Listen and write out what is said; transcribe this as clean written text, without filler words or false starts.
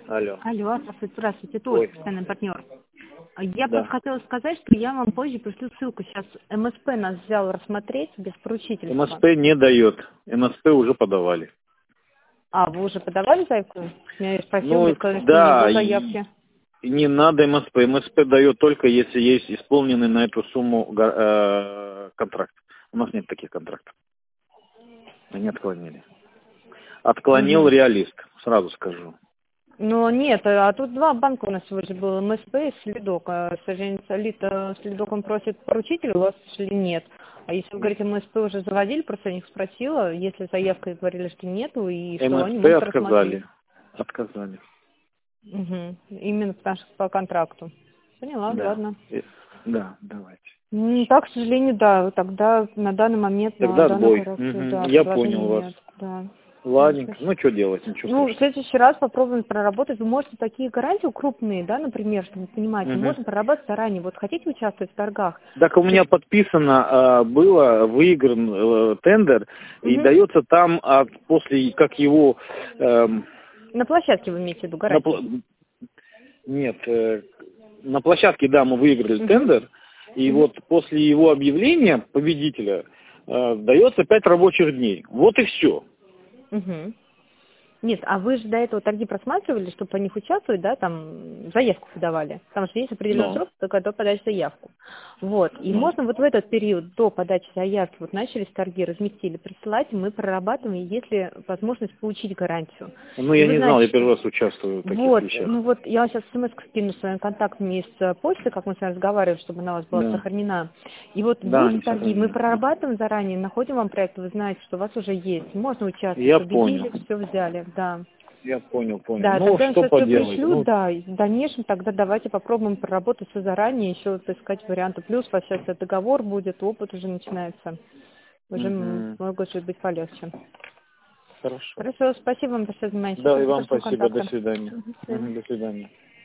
Алло. Алло, здравствуйте, это Ольга, Ой, постоянный партнер. Я да. просто хотела сказать, что я вам позже пришлю ссылку. Сейчас МСП нас взял рассмотреть без поручительства. МСП не дает. МСП уже подавали. А, вы уже подавали заявку? Я спросила, мне Ну, сказали, что не да, было заявки. и не надо МСП. МСП дает только если есть исполненный на эту сумму контракт. У нас нет таких контрактов. Они отклонили. Отклонил Угу. реалист, сразу скажу. Но нет, а тут два банка у нас сегодня было, МСП и Следок. К сожалению, Следок он просит поручителя, у вас, к сожалению, нет. А если вы говорите, МСП уже заводили, просто я них спросила, если заявка говорили, что нету, и что они МСП могут рассмотреть. отказали. Отказали. Угу. Именно потому что по контракту. Поняла, Да. ладно. Да, давайте. Так, к сожалению, да. Тогда на данный момент, на Тогда данную отбой. коррекцию, Мгм. да, Я предложений понял вас. нет. Да. Ладненько. Спасибо. Ну, что делать, ничего Ну, в страшного. следующий раз попробуем проработать. Вы можете такие гарантии крупные, да, например, чтобы вы понимаете, Мгм. можно прорабатывать заранее. Вот хотите участвовать в торгах? Так у меня подписано, было выигран тендер, и Мгм. дается там, после, как его, На площадке вы имеете в виду на гарантии? нет, на площадке, да, мы выиграли Угу. тендер, и Угу. вот после его объявления победителя дается 5 рабочих дней. Вот и все. Угу. Нет, а вы же до этого торги просматривали, чтобы по них участвовать, да, там заявку подавали. Потому что есть определенный Но, срок, только до подачи заявку. Вот. И но. можно вот в этот период до подачи заявки, вот начались торги, разместили, присылать, и мы прорабатываем, если возможность получить гарантию. Ну, И я вы не знал, знаете, я что... первый раз участвую в таких Вот, вещах. ну вот я вам сейчас смс скину своим контактами из почты, как мы с вами разговаривали, чтобы она у вас была Да, сохранена. И вот да, будут они торги, мы сохранены. Ага. прорабатываем заранее, находим вам проект, вы знаете, что у вас уже есть, можно участвовать, Я понял. победили, все взяли, да. Я понял. Да, Ну, тогда я что сейчас все поделать? пришлю, Ну, да, и в дальнейшем тогда давайте попробуем проработать все заранее, еще поискать варианты. Плюс, во сейчас договор будет, опыт уже начинается, уже мгм. много чуть быть полегче. Хорошо. Хорошо, спасибо вам большое за внимание, Да, сейчас и вам пришлю спасибо. До контакты. свидания. Мгм, до свидания. Мгм, до свидания.